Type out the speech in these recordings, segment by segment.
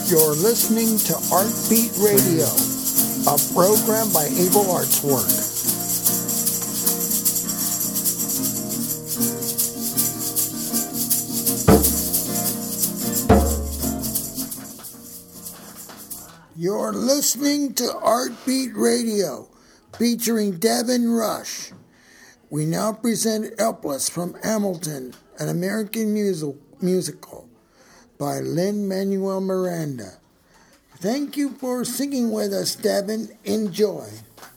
You're listening to Artbeat Radio, a program by Able Arts Work. You're listening to Artbeat Radio, featuring Devin Rush. We now present Helpless from Hamilton, an American musical by Lin-Manuel Miranda. Thank you for singing with us, Devin. Enjoy.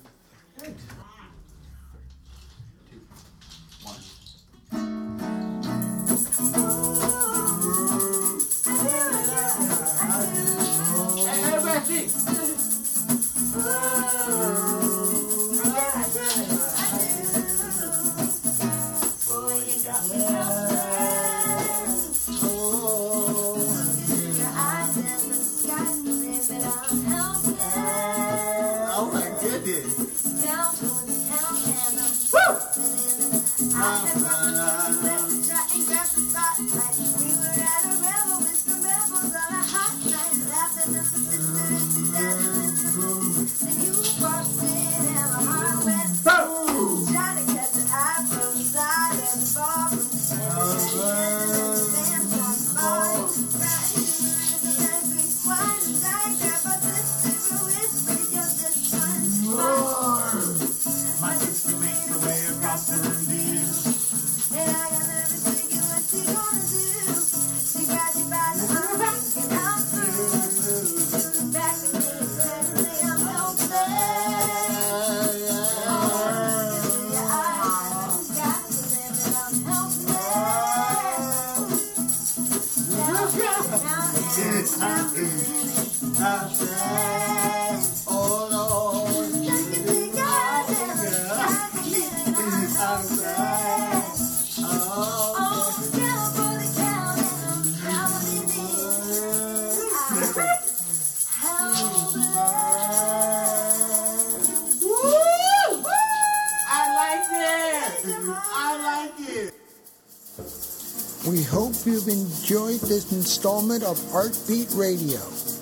We hope you've enjoyed this installment of Artbeat Radio.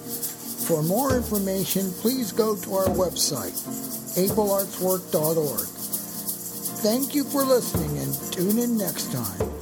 For more information, please go to our website, ableartswork.org. Thank you for listening and tune in next time.